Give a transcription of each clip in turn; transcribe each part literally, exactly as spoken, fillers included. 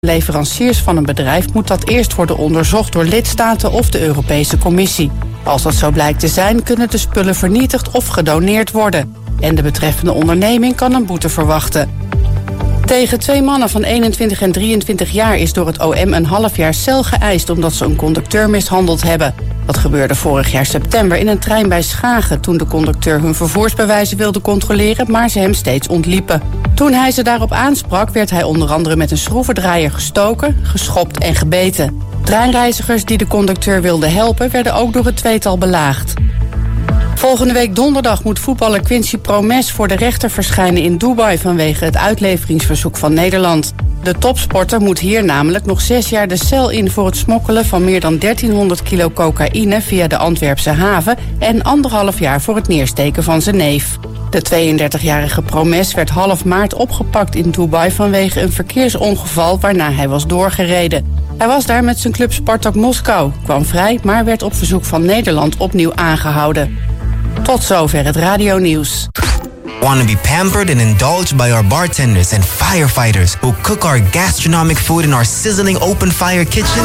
Leveranciers van een bedrijf moet dat eerst worden onderzocht door lidstaten of de Europese Commissie. Als dat zo blijkt te zijn, kunnen de spullen vernietigd of gedoneerd worden. En de betreffende onderneming kan een boete verwachten. Tegen twee mannen van eenentwintig en drieëntwintig jaar is door het O M een half jaar cel geëist omdat ze een conducteur mishandeld hebben. Dat gebeurde vorig jaar september in een trein bij Schagen toen de conducteur hun vervoersbewijzen wilde controleren, maar ze hem steeds ontliepen. Toen hij ze daarop aansprak, werd hij onder andere met een schroevendraaier gestoken, geschopt en gebeten. Treinreizigers die de conducteur wilden helpen, werden ook door het tweetal belaagd. Volgende week donderdag moet voetballer Quincy Promes voor de rechter verschijnen in Dubai vanwege het uitleveringsverzoek van Nederland. De topsporter moet hier namelijk nog zes jaar de cel in voor het smokkelen van meer dan dertienhonderd kilo cocaïne via de Antwerpse haven en anderhalf jaar voor het neersteken van zijn neef. De tweeëndertigjarige Promes werd half maart opgepakt in Dubai vanwege een verkeersongeval waarna hij was doorgereden. Hij was daar met zijn club Spartak Moskou, kwam vrij, maar werd op verzoek van Nederland opnieuw aangehouden. Tot zover het radionieuws. Want to be pampered and indulged by our bartenders and firefighters who cook our gastronomic food in our sizzling open fire kitchen?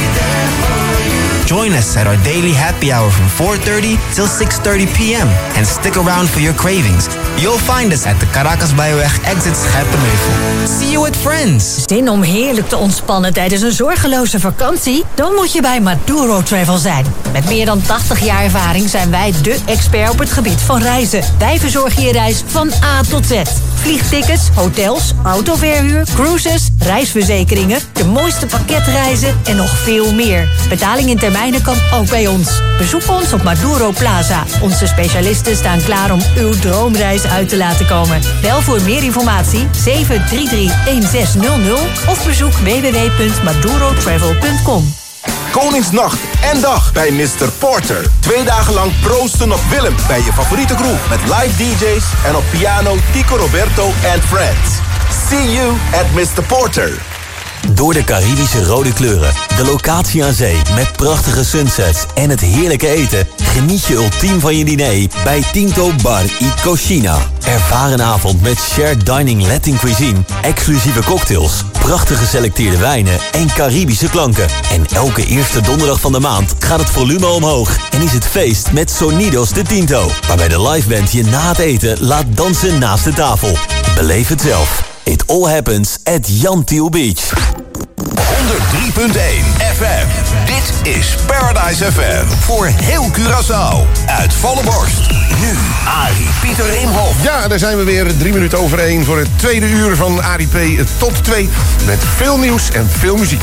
Join us at our daily happy hour from four thirty till six thirty p.m. and stick around for your cravings. You'll find us at the Caracas Bijweg exit Scherpenheuvel. See you with friends. Zin om heerlijk te ontspannen tijdens een zorgeloze vakantie? Dan moet je bij Maduro Travel zijn. Met meer dan tachtig jaar ervaring zijn wij de expert op het gebied van reizen. Wij verzorgen je reis van A tot Z. Vliegtickets, hotels, autoverhuur, cruises, reisverzekeringen, de mooiste pakketreizen en nog veel meer. Betaling in termijnen kan ook bij ons. Bezoek ons op Maduro Plaza. Onze specialisten staan klaar om uw droomreis uit te laten komen. Bel voor meer informatie zeven drie drie een zes nul nul of bezoek w w w punt maduro travel punt com. Koningsnacht en dag bij mister Porter. Twee dagen lang proosten op Willem bij je favoriete groep. Met live D J's en op piano Tico Roberto and Friends. See you at mister Porter. Door de Caribische rode kleuren, de locatie aan zee met prachtige sunsets en het heerlijke eten, geniet je ultiem van je diner bij Tinto Bar y Cocina. Ervaar een avond met shared dining Latin cuisine, exclusieve cocktails, prachtig geselecteerde wijnen en Caribische klanken. En elke eerste donderdag van de maand gaat het volume omhoog en is het feest met Sonidos de Tinto, waarbij de liveband je na het eten laat dansen naast de tafel. Beleef het zelf. It all happens at Jan Thiel Beach. honderd drie punt één F M. Dit is Paradise F M. Voor heel Curaçao. Uit volle borst. Nu Arie Pieter Imhoff. Ja, daar zijn we weer. Drie minuten over één voor het tweede uur van Arie P. tot twee. Met veel nieuws en veel muziek.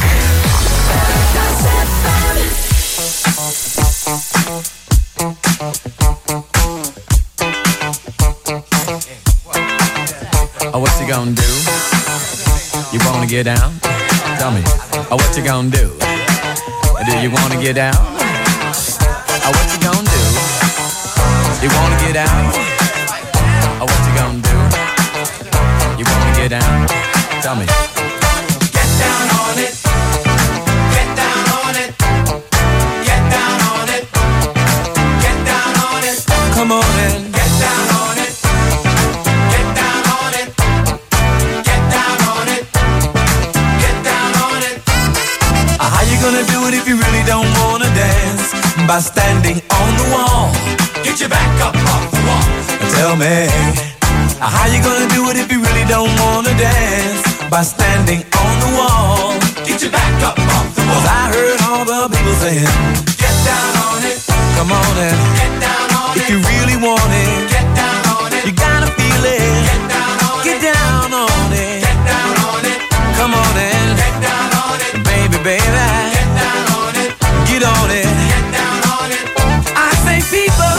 Oh, what you gonna do? You wanna get down? Tell me. Oh, what you gonna do? Do you wanna get down? Oh, what you gonna do? You wanna get down? Oh, what you gonna do? You wanna get down? Tell me. Get down on it. Get down on it. Get down on it. Get down on it. Come on in. Get down on it. Get down on it. Get down on it. Get down on it. How you gonna do it if you really don't wanna dance? By standing on the wall. Get your back up off the wall. Tell me. How you gonna do it if you really don't wanna dance? By standing on the wall. Get your back up off the wall. 'Cause I heard all the people saying, get down on it. Come on and get down on it. If you really want it, get down on it. You gotta feel it. Get down on it. Get down on it. Get down on it. Come on and get down on it. Baby, baby. Get down on it. Get on it. Get down on it. I say people.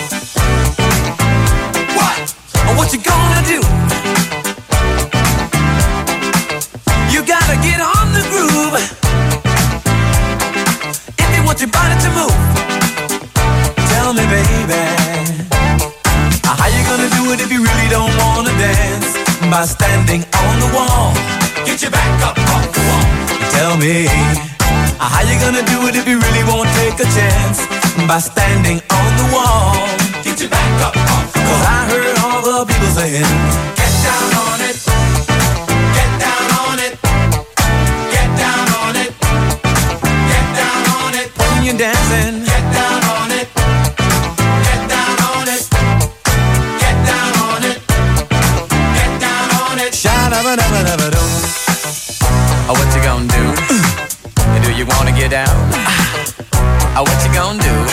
What you gonna do? You gotta get on the groove if you want your body to move. Tell me, baby, how you gonna do it if you really don't wanna dance? By standing on the wall. Get your back up off the wall. Tell me, how you gonna do it if you really won't take a chance? By standing on the wall. Get your back up off the wall. 'Cause I heard all the people saying, get down on it. Get down on it. Oh, what you gonna do? Do you wanna get down? Oh, what you gonna do?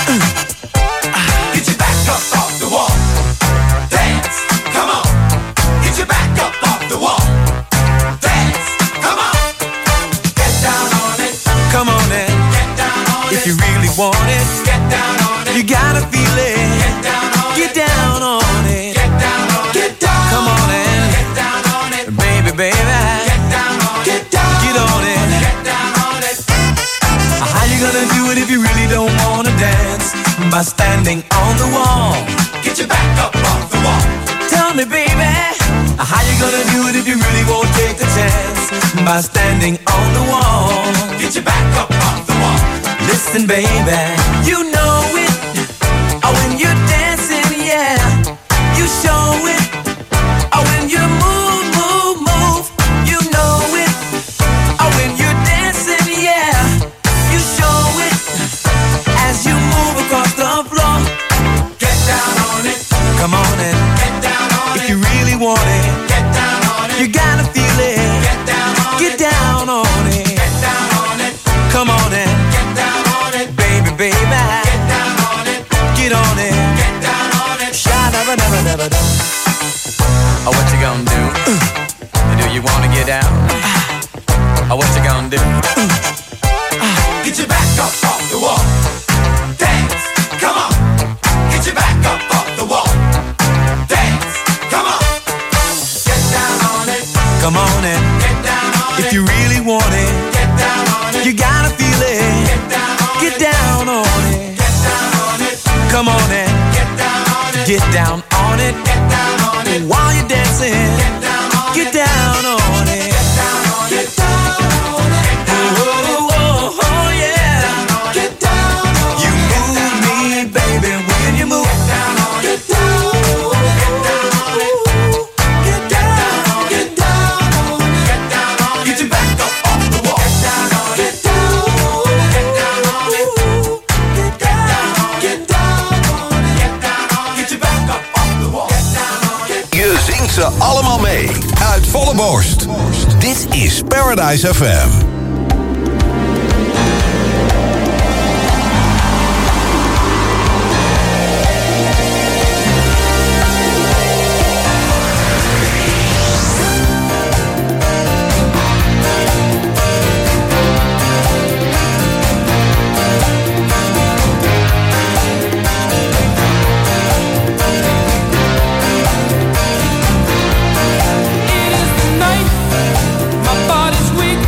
Get your back up off the wall. Dance, come on. Get your back up off the wall. Dance, come on. Get down on it. Come on in. Get down on it. If you really want it, get down on it. You gotta feel it. Get down on Get it. down on it. Get down on it. Get down. Come on in. Get down on it. Baby, baby. Get down on it. Get down. Get on it. Get down on it. How you gonna do it if you really don't wanna dance? By standing on the wall. Get your back up off the wall. Tell me, baby, how you gonna do it if you really won't take the chance? By standing on the wall. Get your back up off the wall. Listen, baby, you know it. Oh, when you're dancing, yeah, you show it. Oh, when you move, move, move, you know it. Oh, when you're dancing, yeah, you show it. As you move across the floor, get down on it. Come on in. Get down on if it. you really want it, get down on it. You gotta feel it. Get down on get it. down on it. Get down on it. Come on in. Get down on it. Baby, baby. Get down on it. Get on it. Get down on it. Sha-da-ba-da-ba-da-ba-da. Oh, what you gonna do? Do you wanna get down? Oh, what you gonna do? Get your back up off the wall. Dance, come on. Get your back up off the wall. Dance, come on. Get down on it. Come on in. Get down on it. If you really want it, get down on it. You gotta feel it. Get down on get it. down on it. Get down on it. Come on in. Get down on it. Get down on it. Get down on it. While you're dancing, Get down on get it. down on it. Get down on it. Get down on it. Oh, oh, oh, oh, yeah. Get down on it. You move me, baby, when you move. Get down on it. Get down on it. Get down on it. Get down on it. Get down on it. Get your back up off the wall. Get down on it. Get down on it. Get down on it. Get down on it. Get down on it. Get down on it. Get your back up off the wall. Get down on it. Je zingt ze allemaal mee. Uit volle borst. Dit is Paradise F M. My body's weak.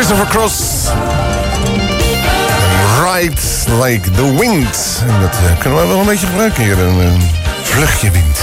Christopher Cross. Ride like the wind. En dat uh, kunnen we wel een beetje gebruiken hier. Een, een vluchtje wind.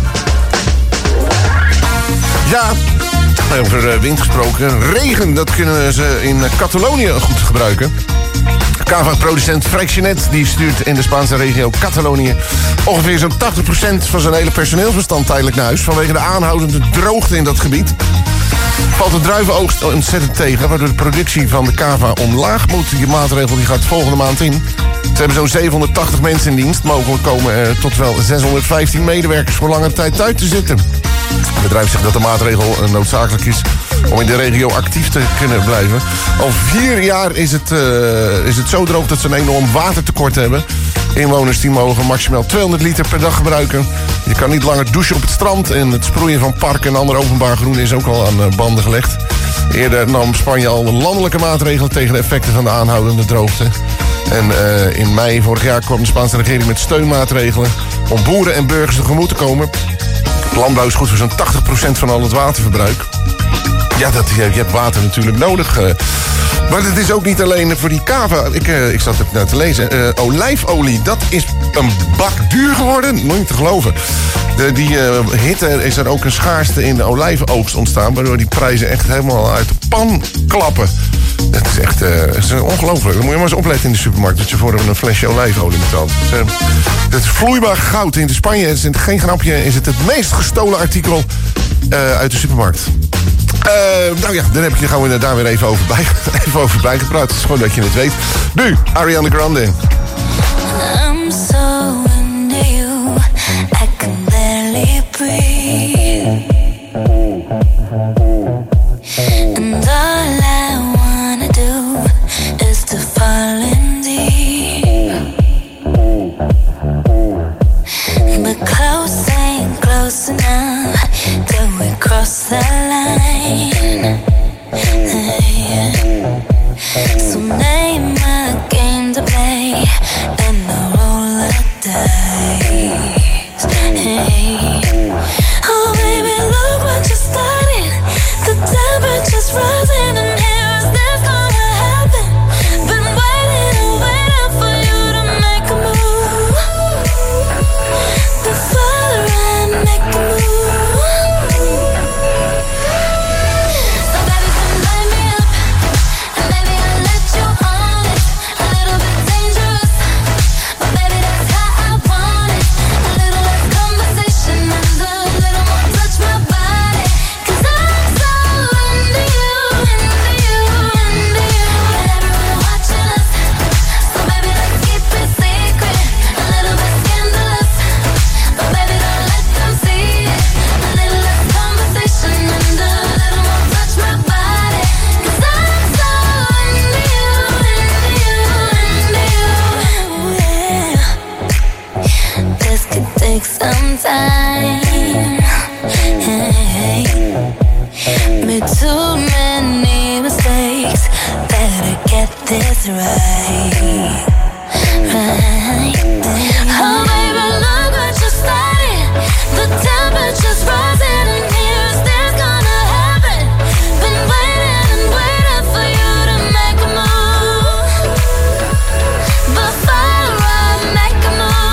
Ja, over wind gesproken. Regen, dat kunnen ze in Catalonië goed gebruiken. Cava-producent Freixenet die stuurt in de Spaanse regio Catalonië ongeveer zo'n tachtig procent van zijn hele personeelsbestand tijdelijk naar huis vanwege de aanhoudende droogte in dat gebied. Valt de druivenoogst ontzettend tegen, waardoor de productie van de cava omlaag moet. Die maatregel die gaat volgende maand in. Ze hebben zo'n zevenhonderdtachtig mensen in dienst. Mogelijk komen er tot wel zeshonderdvijftien medewerkers voor lange tijd thuis te zitten. Het bedrijf zegt dat de maatregel noodzakelijk is om in de regio actief te kunnen blijven. Al vier jaar is het, uh, is het zo droog dat ze een enorm watertekort hebben. Inwoners die mogen maximaal tweehonderd liter per dag gebruiken. Je kan niet langer douchen op het strand. En het sproeien van parken en ander openbaar groen is ook al aan banden gelegd. Eerder nam Spanje al landelijke maatregelen tegen de effecten van de aanhoudende droogte. En uh, in mei vorig jaar kwam de Spaanse regering met steunmaatregelen om boeren en burgers tegemoet te komen. Landbouw is goed voor zo'n tachtig procent van al het waterverbruik. Ja, dat, je, je hebt water natuurlijk nodig. Uh, maar het is ook niet alleen voor die cava. Ik, uh, ik zat het nou te lezen. Uh, olijfolie, dat is een bak duur geworden. Nooit te geloven. De, die uh, hitte is er ook een schaarste in de olijfoogst ontstaan. Waardoor die prijzen echt helemaal uit de pan klappen. Het is echt uh, is ongelooflijk. Dan moet je maar eens opletten in de supermarkt dat je voor een flesje olijfolie betaalt. Dus, uh, het is vloeibaar goud. In Spanje is het geen grapje. Is het het meest gestolen artikel uh, uit de supermarkt. Uh, nou ja, dan heb ik je gewoon daar weer even over, bij, even over bijgepraat. Het is gewoon dat je het weet. Nu, Ariana Grande. I'm so into you, I can barely breathe. And all I wanna do is to fall in deep. But close ain't close enough till we cross the line. So name a game to play and a roll of dice. Hey. Oh baby, look what you started. The temperature's rising and here is this gonna happen. Been waiting and waiting for you to make a move. Before I make a move. Some time, hey, made too many mistakes. Better get this right, right. Oh baby, look what you started. The temperature's rising and here's this gonna happen. Been waiting and waiting for you to make a move. Before I make a move.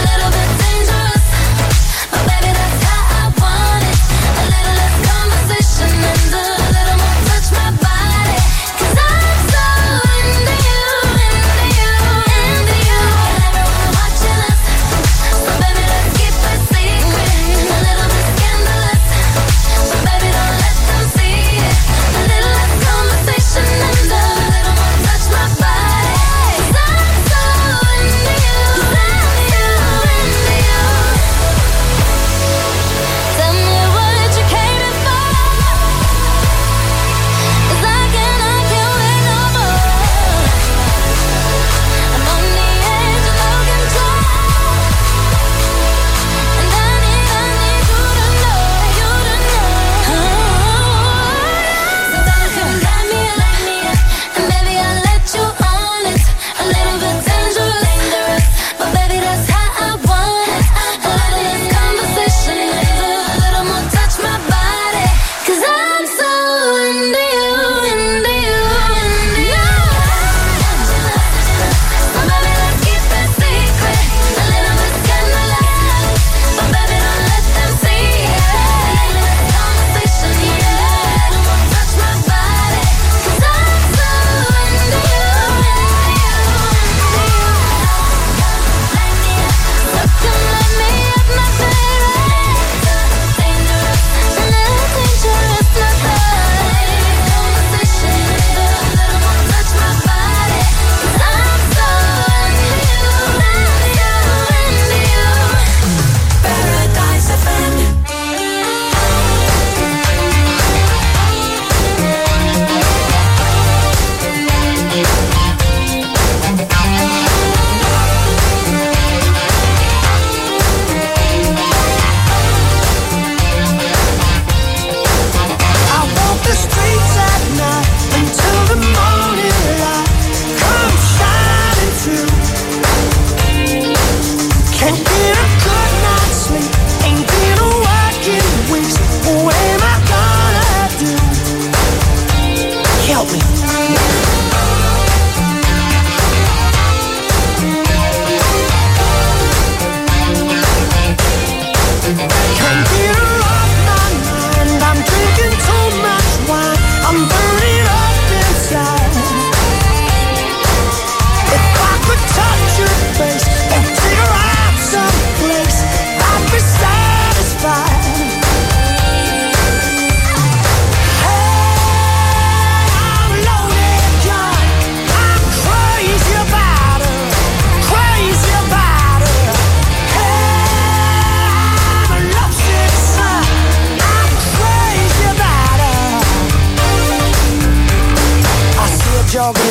Conversation.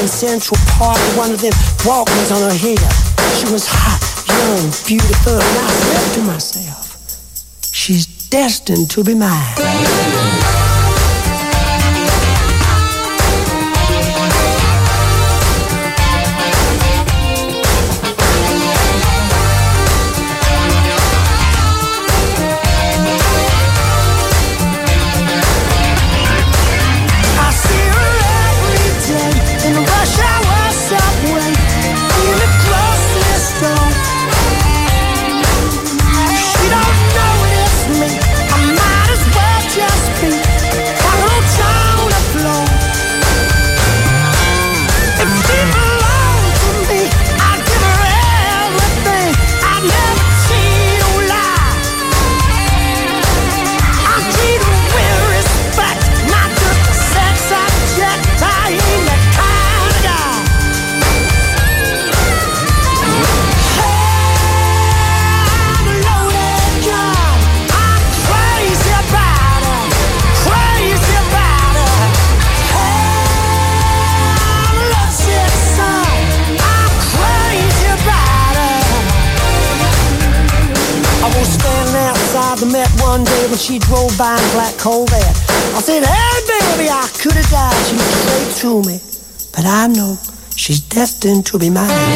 in Central Park with one of them Walkmans on her head. She was hot, young, beautiful, and I said to myself, she's destined to be mine. When she drove by in black Corvette, I said, hey baby, I could have died. She looked straight through me, but I know she's destined to be mine.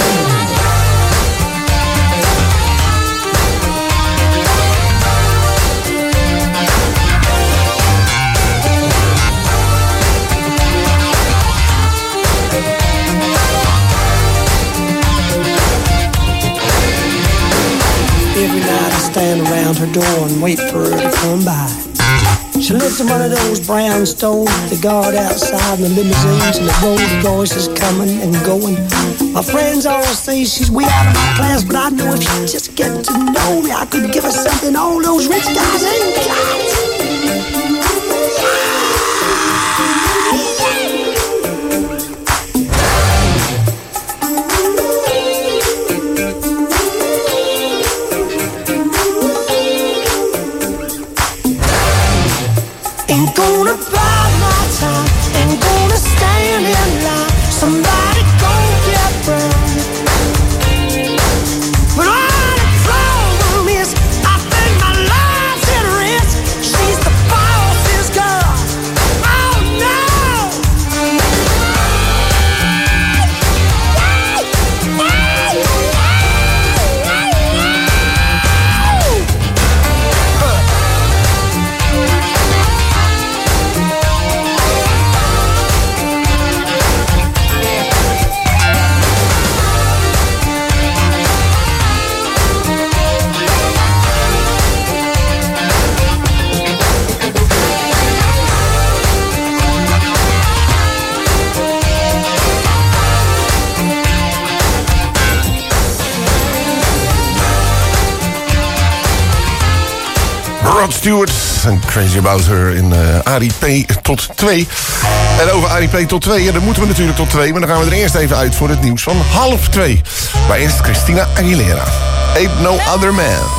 Every night I stand around her door and wait for her to come by. She lives in one of those brownstones with the guard outside and the limousines and the Rolls Royces coming and going. My friends all say she's way out of my class, but I know if she just get to know me, I could give her something all those rich guys ain't got. Ain't gonna buy my time, ain't gonna stand in line. Somebody gon' get burned. But all the problem is, I think my life's at risk. She's the boss's girl. Oh no! Rod Stewart en Crazy About Her in uh, Ari P tot twee. En over Ari P tot twee, ja, dan moeten we natuurlijk tot twee. Maar dan gaan we er eerst even uit voor het nieuws van half twee. Maar eerst Christina Aguilera. Ain't No Other Man.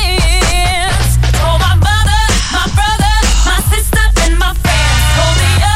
Told my mother, my brother, my sister, and my friends. Told the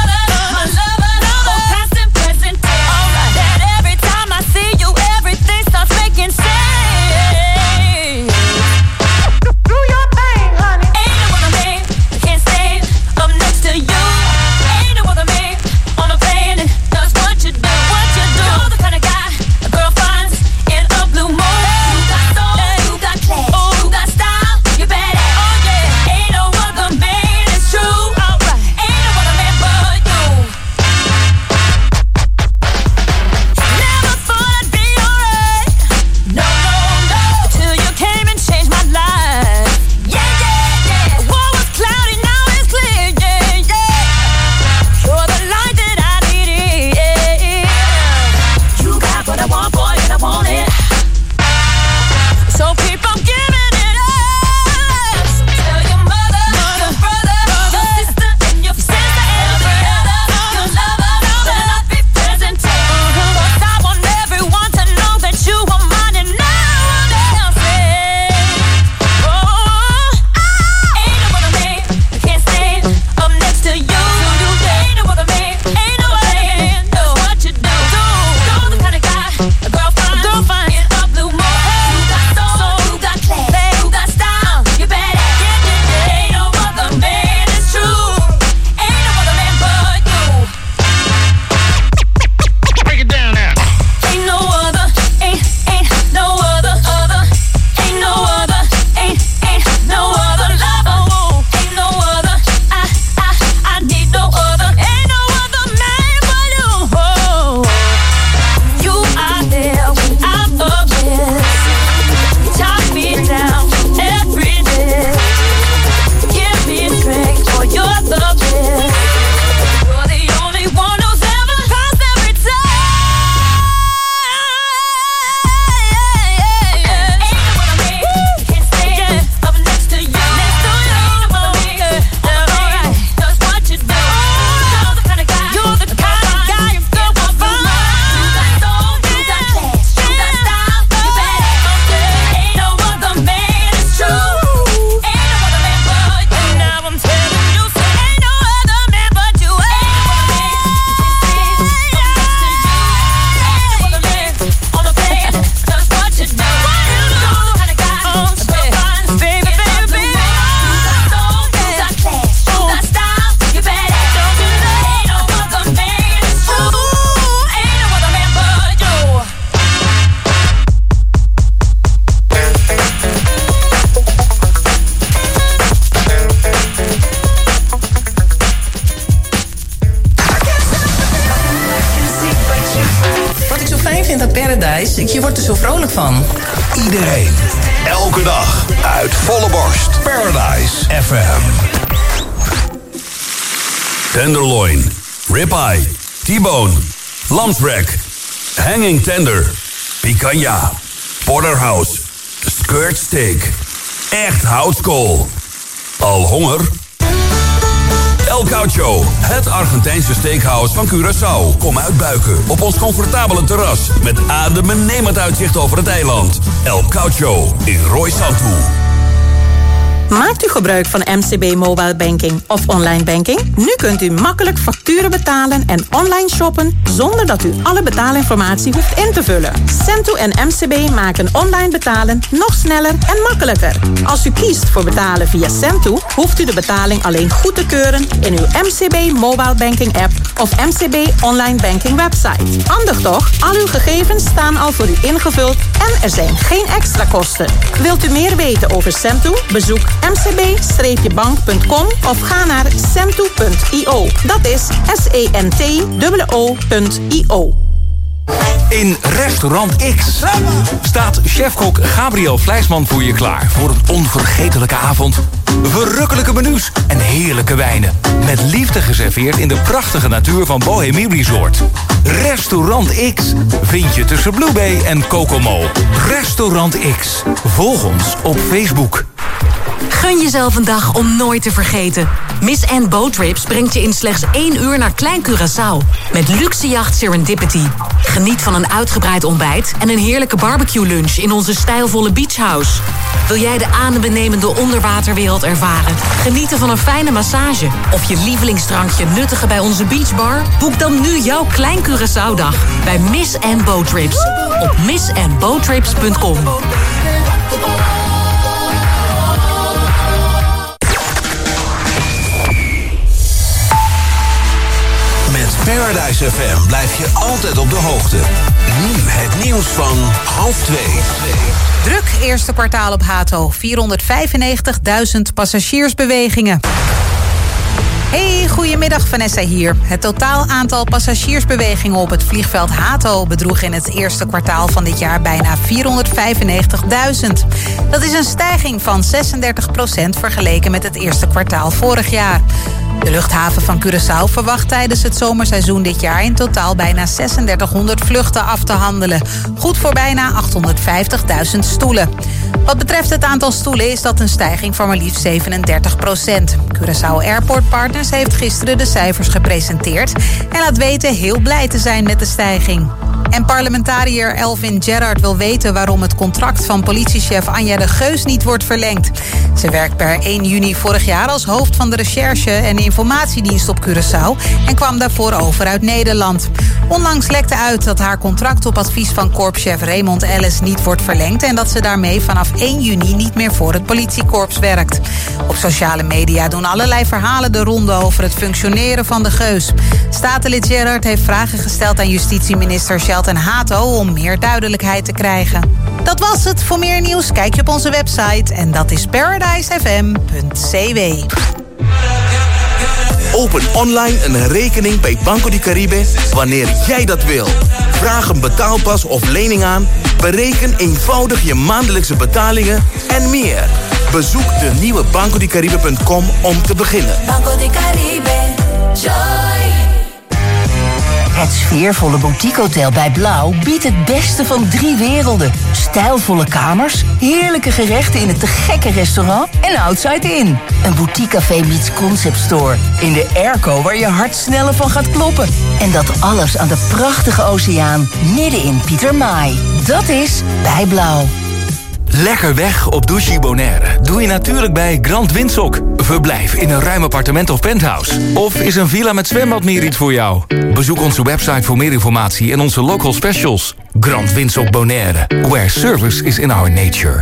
Paradise. Je wordt er zo vrolijk van. Iedereen, elke dag, uit volle borst. Paradise F M. Tenderloin, ribeye, T-bone, lamsrack, hanging tender, picanha, porterhouse, skirt steak. Echt houtskool. Al honger? El Caucho, het Argentijnse steakhouse van Curaçao. Kom uitbuiken op ons comfortabele terras met adembenemend uitzicht over het eiland. El Caucho in Roy Santu. Maakt u gebruik van M C B Mobile Banking of online banking? Nu kunt u makkelijk facturen betalen en online shoppen zonder dat u alle betaalinformatie hoeft in te vullen. Cento en M C B maken online betalen nog sneller en makkelijker. Als u kiest voor betalen via Cento, hoeft u de betaling alleen goed te keuren in uw M C B Mobile Banking app of M C B Online Banking website. Handig toch? Al uw gegevens staan al voor u ingevuld en er zijn geen extra kosten. Wilt u meer weten over Cento? Bezoek m c b bank punt com of ga naar cento punt i o. Dat is S E N T O O punt I O. In Restaurant X staat chefkok Gabriel Vlijsman voor je klaar voor een onvergetelijke avond. Verrukkelijke menus en heerlijke wijnen. Met liefde geserveerd in de prachtige natuur van Bohemie Resort. Restaurant X vind je tussen Blue Bay en Kokomo. Restaurant X. Volg ons op Facebook. Gun jezelf een dag om nooit te vergeten. Miss Anne Boat Trips brengt je in slechts één uur naar Klein Curaçao. Met luxe jacht Serendipity. Geniet van een uitgebreid ontbijt en een heerlijke barbecue lunch in onze stijlvolle beachhouse. Wil jij de adembenemende onderwaterwereld ervaren? Genieten van een fijne massage? Of je lievelingsdrankje nuttigen bij onze beachbar? Boek dan nu jouw Klein Curaçao-dag bij Miss Anne Boat Trips. Op miss anne boat trips punt com. Paradise F M blijf je altijd op de hoogte. Nu het nieuws van half twee. Druk eerste kwartaal op Hato. vierhonderdvijfennegentigduizend passagiersbewegingen. Hey, goedemiddag, Vanessa hier. Het totaal aantal passagiersbewegingen op het vliegveld Hato bedroeg in het eerste kwartaal van dit jaar bijna vierhonderdvijfennegentigduizend. Dat is een stijging van zesendertig procent vergeleken met het eerste kwartaal vorig jaar. De luchthaven van Curaçao verwacht tijdens het zomerseizoen dit jaar in totaal bijna drieduizendvijfhonderd vluchten af te handelen. Goed voor bijna achthonderdvijftigduizend stoelen. Wat betreft het aantal stoelen is dat een stijging van maar liefst zevenendertig procent. Curaçao Airport Partners heeft gisteren de cijfers gepresenteerd en laat weten heel blij te zijn met de stijging. En parlementariër Elvin Gerard wil weten waarom het contract van politiechef Anja de Geus niet wordt verlengd. Ze werkt per één juni vorig jaar als hoofd van de recherche en informatiedienst op Curaçao en kwam daarvoor over uit Nederland. Onlangs lekte uit dat haar contract op advies van korpschef Raymond Ellis niet wordt verlengd en dat ze daarmee vanaf één juni niet meer voor het politiekorps werkt. Op sociale media doen allerlei verhalen de ronde over het functioneren van de Geus. Statenlid Gerard heeft vragen gesteld aan justitieminister Shelton Hato om meer duidelijkheid te krijgen. Dat was het. Voor meer nieuws kijk je op onze website en dat is paradise f m punt c w. Open online een rekening bij Banco di Caribe wanneer jij dat wil. Vraag een betaalpas of lening aan, bereken eenvoudig je maandelijkse betalingen en meer. Bezoek de nieuwe banco di caribe punt com om te beginnen. Banco di Caribe, joy. Het sfeervolle boutiquehotel bij Blauw biedt het beste van drie werelden. Stijlvolle kamers, heerlijke gerechten in het te gekke restaurant en Outside Inn. Een boutiquecafé meets concept store. In de airco waar je hart sneller van gaat kloppen. En dat alles aan de prachtige oceaan midden in Pietermaai. Dat is bij Blauw. Lekker weg op Douchy Bonaire doe je natuurlijk bij Grand Windsock. Verblijf in een ruim appartement of penthouse. Of is een villa met zwembad meer iets voor jou? Bezoek onze website voor meer informatie en onze local specials. Grand Windsock Bonaire, where service is in our nature.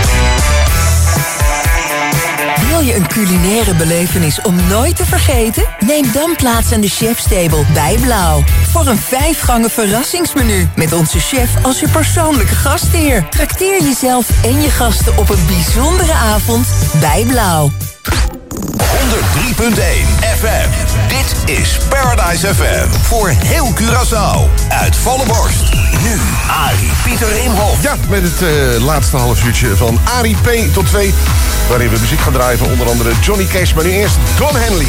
Wil je een culinaire belevenis om nooit te vergeten? Neem dan plaats aan de chefstable bij Blauw. Voor een vijfgangen verrassingsmenu met onze chef als je persoonlijke gastheer. Trakteer jezelf en je gasten op een bijzondere avond bij Blauw. honderd drie punt één F M. Dit is Paradise F M. Voor heel Curaçao. Uit volle borst. Nu, Arie Pieter Imhoff. Ja, met het uh, laatste half uurtje van Arie P. tot twee. Waarin we muziek gaan draaien van onder andere Johnny Cash. Maar nu eerst Don Henley.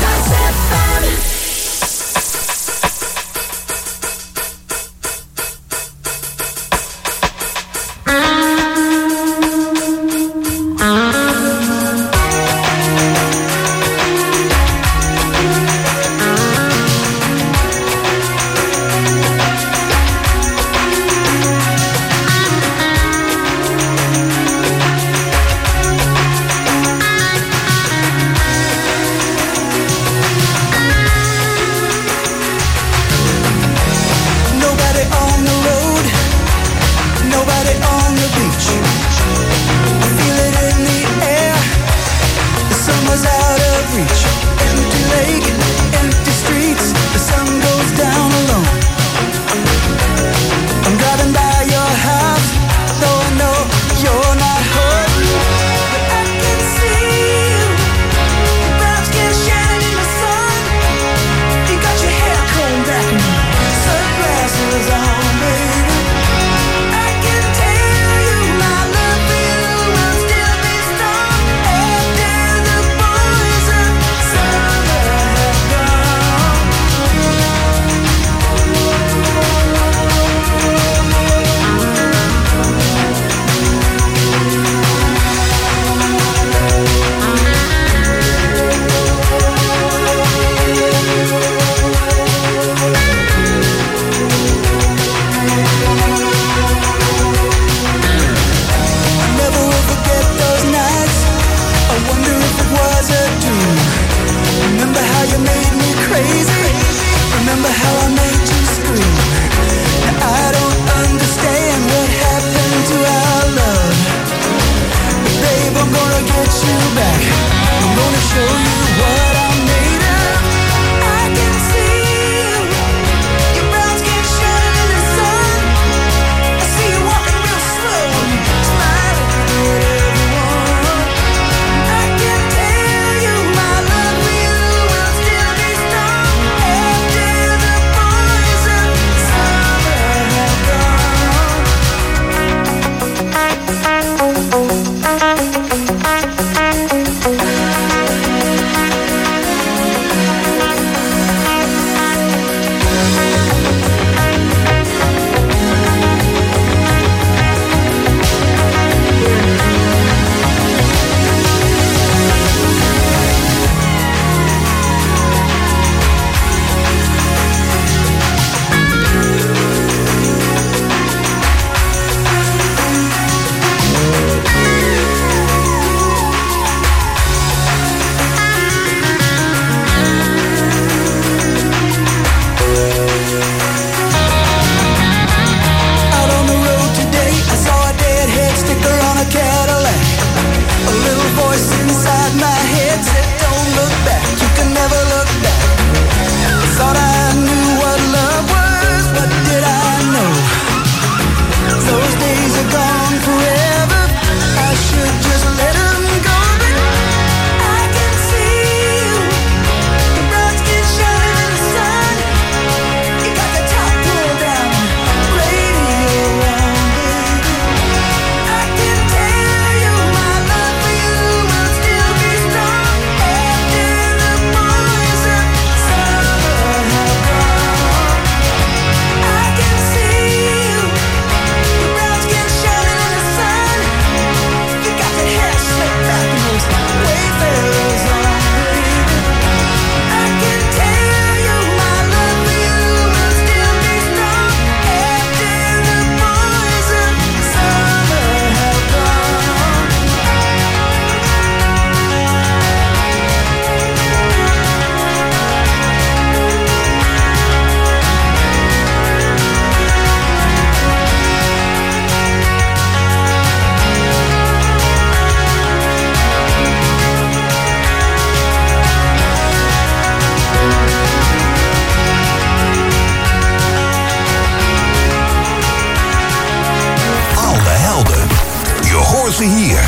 ze hier.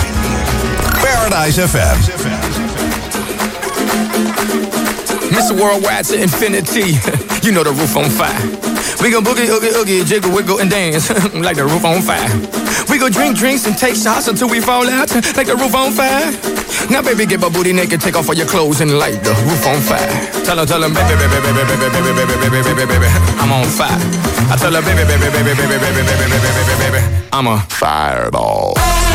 Paradise F M. Mister Worldwide to infinity. You know the roof on fire. We go boogie, oogie, oogie, jiggle, wiggle, and dance like the roof on fire. We go drink drinks and take shots until we fall out like the roof on fire. Now, baby, get my booty naked, take off all your clothes and light the roof on fire. Tell her, tell her, baby, baby, baby, baby, baby, baby, baby, baby, baby, baby, I'm on fire. I tell her, baby, baby, baby, baby, baby, baby, baby, baby, baby, baby, I'm a fireball.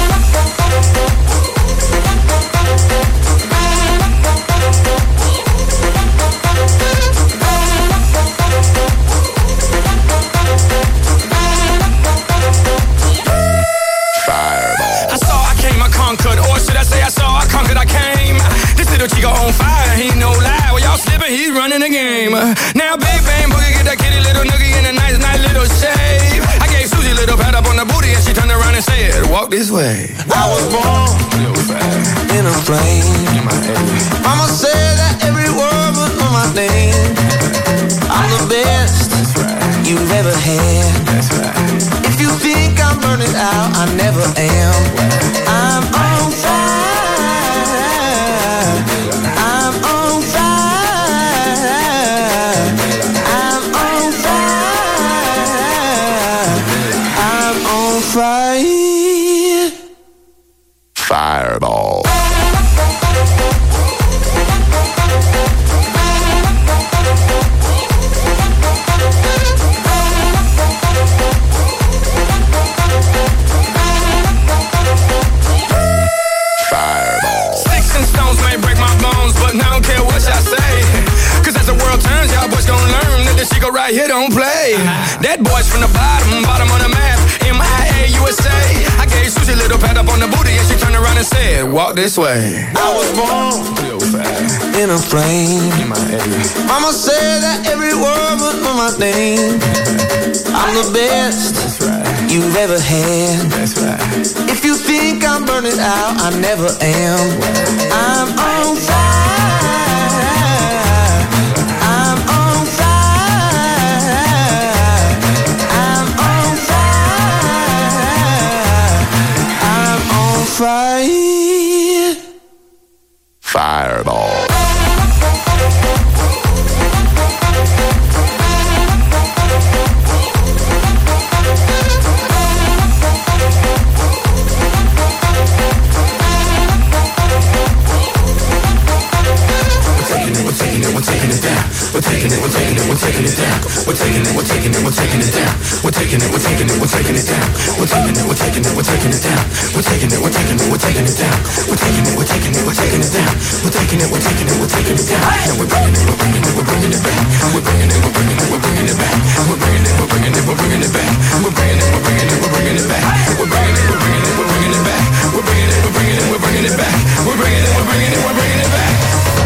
Or should I say I saw, I conquered, I came. This little chico on fire, he no lie. Well, y'all slipping, he's running the game. Now, big bang boogie, get that kitty little noogie in a nice, nice little shave. I gave Susie a little pat up on the booty and she turned around and said, walk this way. I was born in a flame. Mama said that every word was on my name. I'm the best you've ever had. If you think I'm burning out, I never am. I'm on fire. I'm on fire. I'm on fire. I'm on fire. Fireball. She go right here, don't play. That boy's from the bottom, bottom of the map. M I A U S A. I gave Susie a little pat up on the booty and she turned around and said, walk this way. I was born in a flame. Mama said that every word was on my name. I'm the best you've ever had. If you think I'm burning out, I never am. I'm on fire. Fire. Fireball. We're taking it, we're taking it down. We're taking it, we're taking it, we're taking it down. We're taking it, we're taking it, we're taking it down. We're taking it, we're taking it, we're taking it down. We're taking it, we're taking it, we're taking it down. We're taking it, we're taking it, we're taking it down. We're taking it, we're taking it, we're taking it down. We're taking it, we're taking it, we're taking it down. And we're bringing it, we're bringing it, we're bringing it back. We're bringing it, we're bringing it, we're bringing it back. We're bringing it, we're bringing it, we're bringing it back. We're bringing it, we're bringing it, we're bringing it back. We're bringing it, we're bringing it, we're bringing it back. We're bringing it, we're bringing it, we're bringing it back. We're bringing it, we're bringing it, we're bringing it back.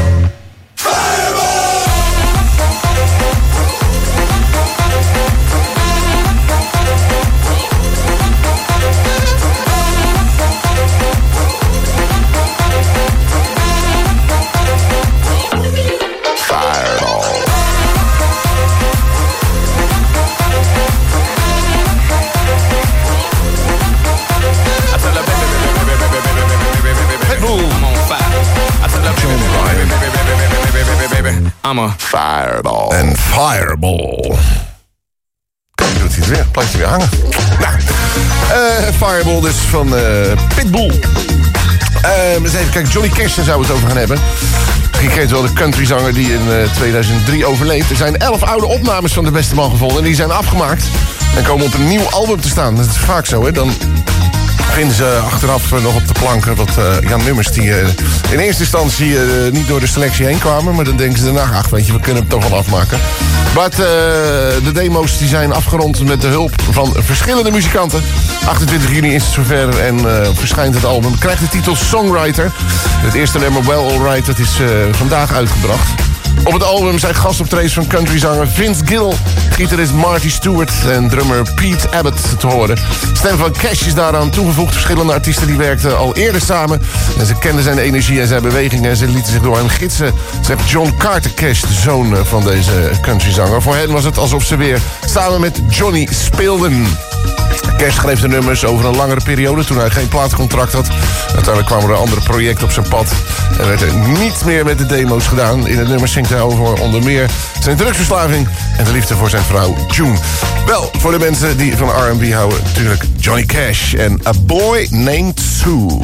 I'm a fireball. Een fireball. Kijk, doet hij het weer. Blijft hij weer hangen. Nou, uh, fireball dus van uh, Pitbull. Uh, eens even kijken, Johnny Cash, daar zouden we het over gaan hebben. Je kent wel de countryzanger die in uh, tweeduizend drie overleed. Er zijn elf oude opnames van de beste man gevonden. En die zijn afgemaakt. En komen op een nieuw album te staan. Dat is vaak zo, hè. Dan vinden ze achteraf nog op de planken wat uh, ja, nummers die uh, in eerste instantie uh, niet door de selectie heen kwamen. Maar dan denken ze daarna, ach weet je, we kunnen het toch wel afmaken. Maar uh, de demo's die zijn afgerond met de hulp van verschillende muzikanten. achtentwintig juni is het zover en uh, verschijnt het album. Krijgt de titel Songwriter. Het eerste nummer Well Alright, dat is uh, vandaag uitgebracht. Op het album zijn gastoptredens van countryzanger Vince Gill, gitarist Marty Stewart en drummer Pete Abbott te horen. Stem van Cash is daaraan toegevoegd. Verschillende artiesten die werkten al eerder samen. En ze kenden zijn energie en zijn bewegingen en ze lieten zich door hem gidsen, zegt John Carter Cash, de zoon van deze countryzanger. Voor hen was het alsof ze weer samen met Johnny speelden. Cash schreef de nummers over een langere periode toen hij geen platencontract had. Uiteindelijk kwamen er andere projecten op zijn pad. En werd er niet meer met de demo's gedaan. In het nummer zingt hij over onder meer zijn drugsverslaving en de liefde voor zijn vrouw June. Wel, voor de mensen die van R and B houden, natuurlijk Johnny Cash en A Boy Named Sue.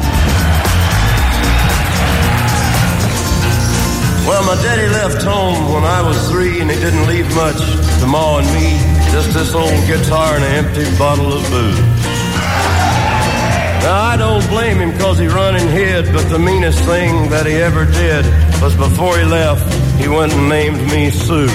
Well, my daddy left home when I was three, and he didn't leave much to Ma and me. Just this old guitar and an empty bottle of booze. Now, I don't blame him cause he run and hid, but the meanest thing that he ever did was before he left, he went and named me Sue.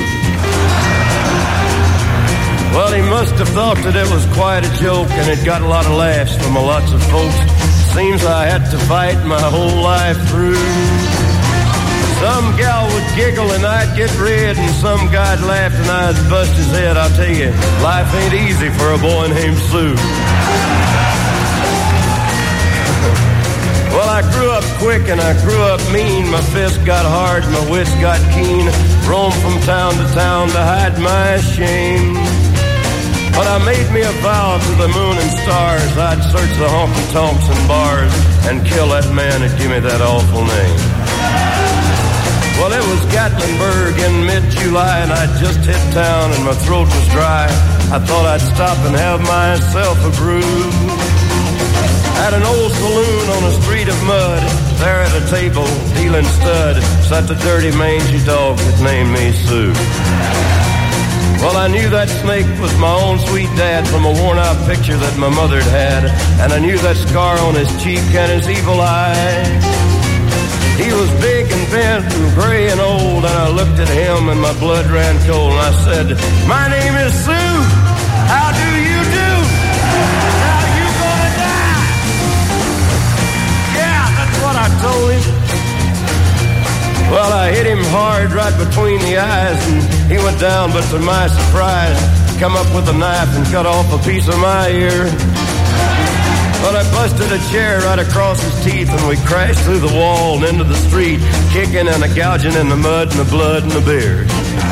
Well, he must have thought that it was quite a joke, and it got a lot of laughs from a lots of folks. Seems I had to fight my whole life through. Some gal would giggle and I'd get red, and some guy'd laugh and I'd bust his head. I'll tell you, life ain't easy for a boy named Sue. Well, I grew up quick and I grew up mean. My fists got hard, my wits got keen. Roamed from town to town to hide my shame. But I made me a vow to the moon and stars, I'd search the honky-tonks and bars and kill that man that gave me that awful name. Well, it was Gatlinburg in mid-July, and I'd just hit town and my throat was dry. I thought I'd stop and have myself a brew. At an old saloon on a street of mud, there at a table, dealing stud, sat the dirty mangy dog that named me Sue. Well, I knew that snake was my own sweet dad from a worn-out picture that my mother'd had, and I knew that scar on his cheek and his evil eye. He was big and bent and gray and old, and I looked at him and my blood ran cold, and I said, "My name is Sue. How do you do? How you gonna die?" Yeah, that's what I told him. Well, I hit him hard right between the eyes, and he went down, but to my surprise, come up with a knife and cut off a piece of my ear. Well, I busted a chair right across his teeth, and we crashed through the wall and into the street, kicking and a gouging in the mud and the blood and the beard.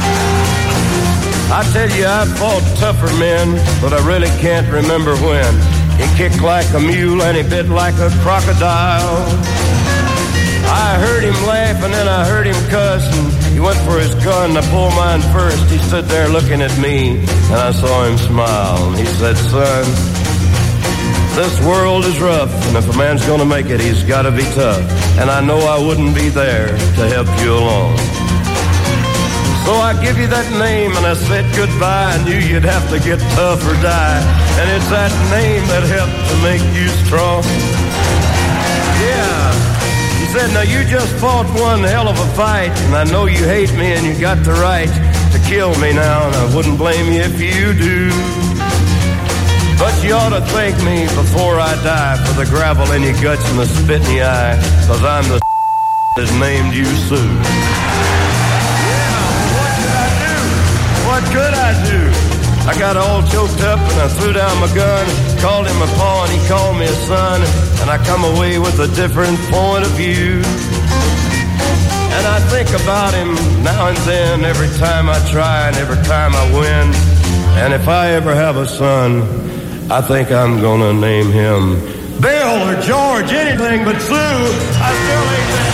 I tell you, I fought tougher men, but I really can't remember when. He kicked like a mule and he bit like a crocodile. I heard him laugh and then I heard him cuss, and he went for his gun. I pulled mine first. He stood there looking at me, and I saw him smile. And he said, "Son, this world is rough, and if a man's gonna make it, he's gotta be tough. And I know I wouldn't be there to help you along. So I give you that name, and I said goodbye. I knew you'd have to get tough or die. And it's that name that helped to make you strong." Yeah. He said, "Now you just fought one hell of a fight, and I know you hate me and you got the right to kill me now, and I wouldn't blame you if you do. But you ought to thank me before I die for the gravel in your guts and the spit in your eye, cause I'm the that named you Sue." Yeah, what did I do? What could I do? I got all choked up and I threw down my gun, called him a pa and he called me a son, and I come away with a different point of view. And I think about him now and then, every time I try and every time I win. And if I ever have a son, I think I'm gonna name him Bill or George, anything but Sue. I still ain't that.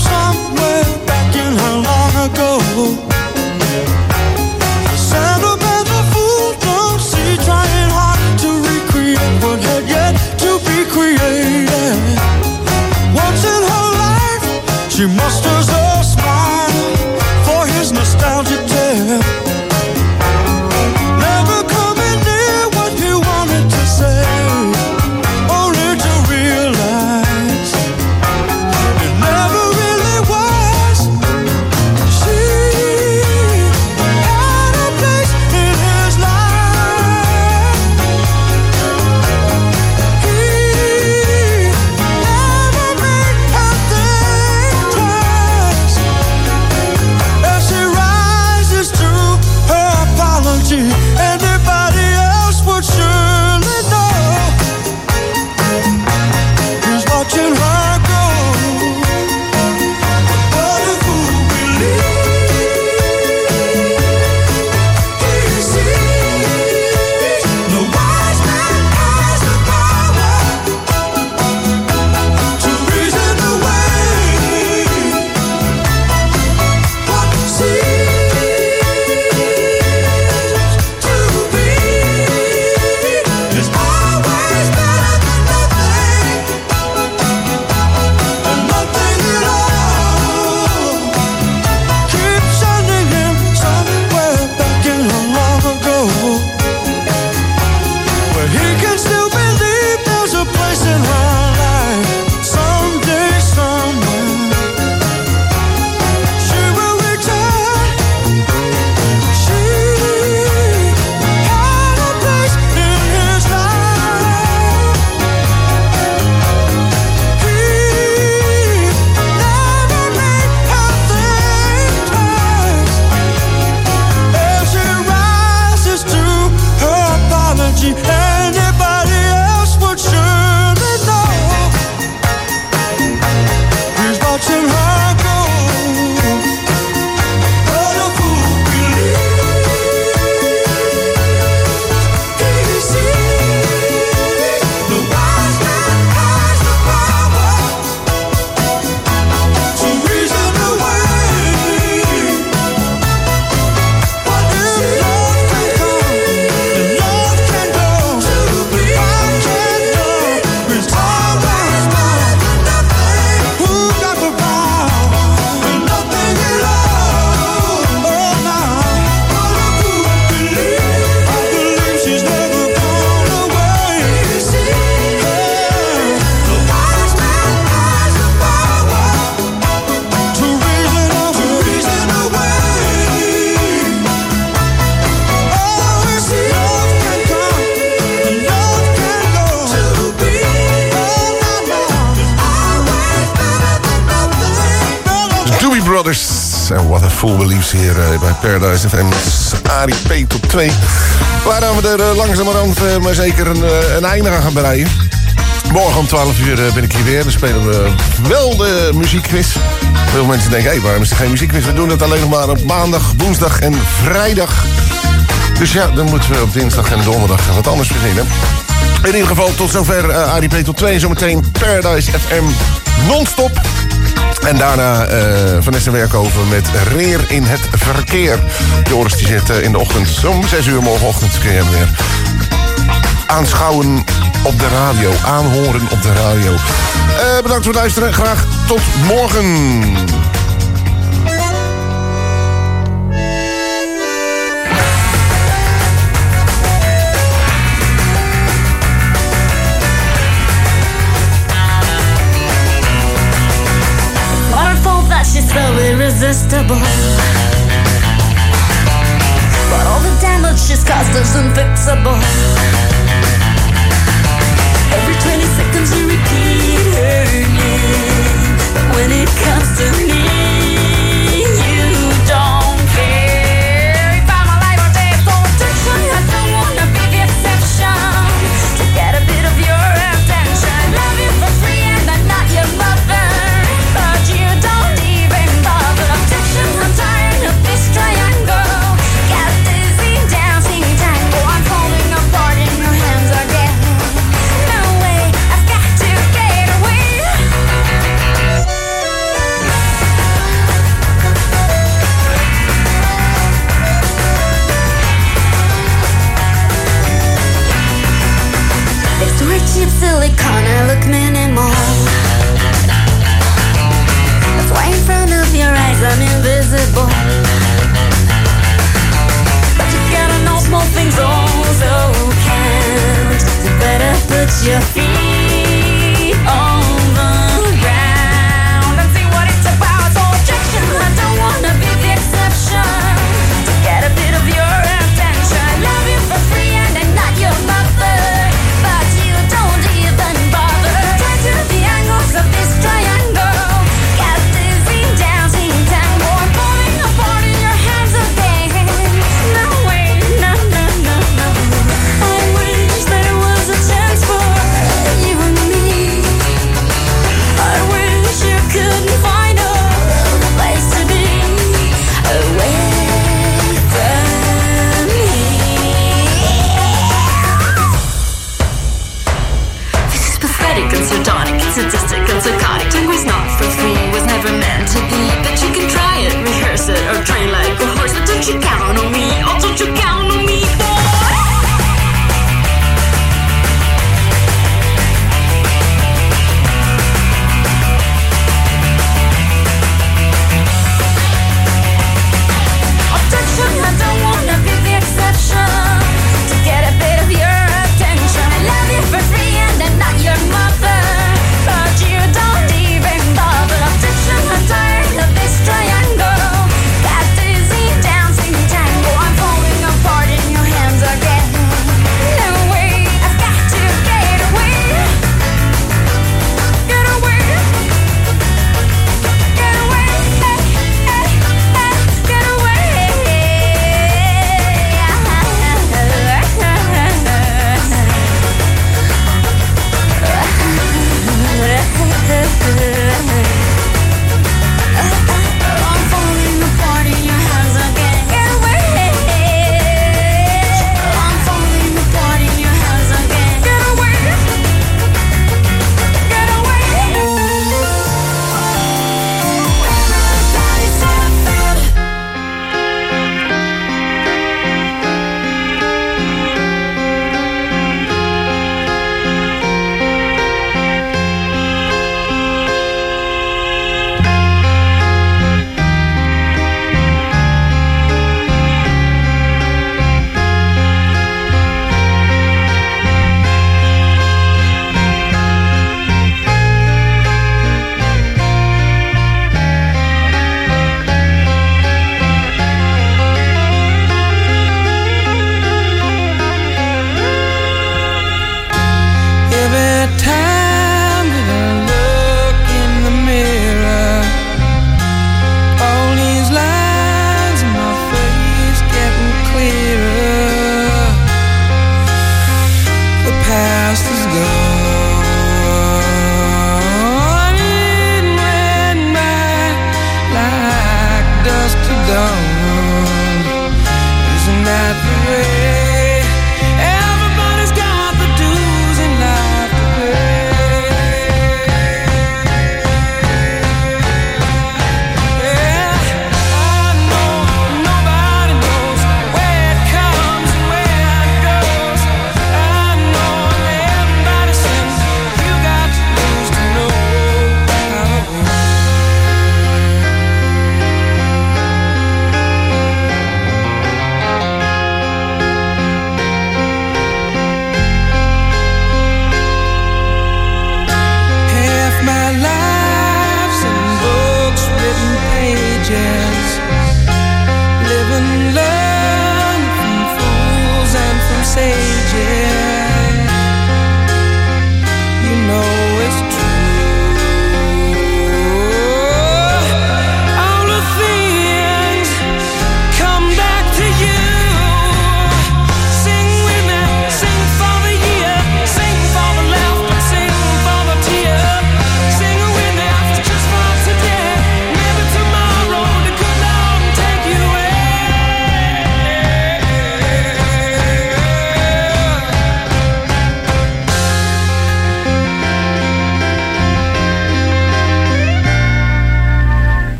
Sandalwood en What a Fool Believes hier uh, bij Paradise F M. Arie P tot twee. Waaraan we er uh, langzamerhand uh, maar zeker een, uh, een einde aan gaan bereiden. Morgen om twaalf uur uh, ben ik hier weer. Dan spelen we uh, wel de muziekquiz. Veel mensen denken, hé, hey, waarom is er geen muziekquiz? We doen het alleen nog maar op maandag, woensdag en vrijdag. Dus ja, dan moeten we op dinsdag en donderdag wat anders verzinnen. In ieder geval tot zover uh, Arie P tot twee. Zometeen Paradise F M non-stop. En daarna uh, Vanessa Werkhoven met Reer in het verkeer. Joris die zit uh, in de ochtend, om zes uur morgenochtend kun je hem weer aanschouwen op de radio. Aanhoren op de radio. Uh, bedankt voor het luisteren. Graag tot morgen. She's so irresistible, but all the damage she's caused is unfixable. Every twenty seconds you repeat her name, but when it comes to me, you don't care. If I'm alive or dead, so attention, I don't wanna be the exception. To get a bit of your attention, love you for free and I'm not your mother, but you don't. I'm tired of this triangle. Got dizzy dancing tango. I'm falling apart in your hands again. No way, I've got to get away. Next to her cheap silicone, I look minimal. That's why in front of your eyes I'm invisible. But you gotta know small things also count. You better put your feet on the ground and see what it's about. So objection, I don't wanna be the exception. To get a bit of your attention, love you for free and I'm not your mother, but you don't even bother. Try to the angles of this triangle.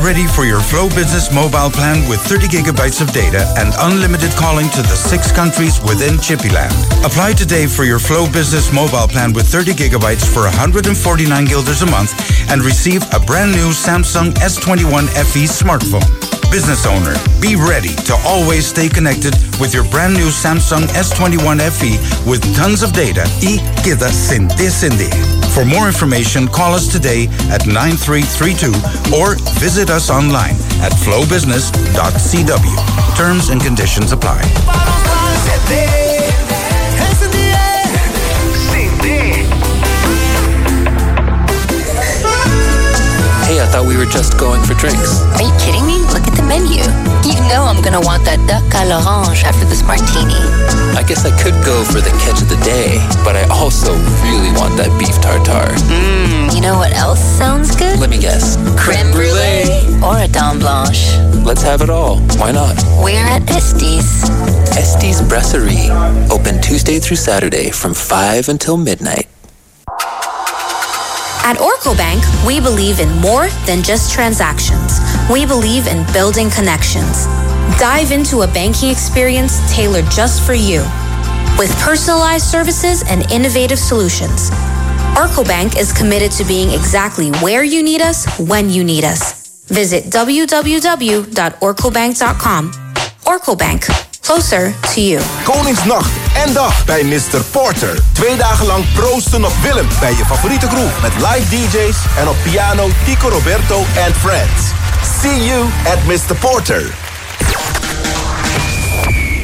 ready for your Flow Business mobile plan with thirty gigabytes of data and unlimited calling to the six countries within Chippyland. Apply today for your Flow Business mobile plan with thirty gigabytes for one hundred forty-nine guilders a month and receive a brand new Samsung S twenty-one F E smartphone. Business owner, be ready to always stay connected with your brand new Samsung S twenty-one F E with tons of data y queda Cindy Cindy. For more information, call us today at nine three three two or visit us online at flow business dot c w. Terms and conditions apply. Hey, I thought we were just going for drinks. Are you kidding me? Look at the menu. You know I'm gonna want that duck à l'orange after this martini. I guess I could go for the catch of the day, but I also really want that beef tartare. Mmm, you know what else sounds good? Let me guess. Creme brulee. Or a dame blanche. Let's have it all. Why not? We're at Estes. Estes Brasserie. Open Tuesday through Saturday from five until midnight. At Oracle Bank, we believe in more than just transactions. We believe in building connections. Dive into a banking experience tailored just for you, with personalized services and innovative solutions. Oracle Bank is committed to being exactly where you need us, when you need us. Visit w w w dot oracle bank dot com. Oracle Bank, closer to you. Koningsnacht en dag bij mister Porter. Twee dagen lang proosten op Willem bij je favoriete groep. Met live D J's en op piano Tico Roberto and Friends. See you at mister Porter.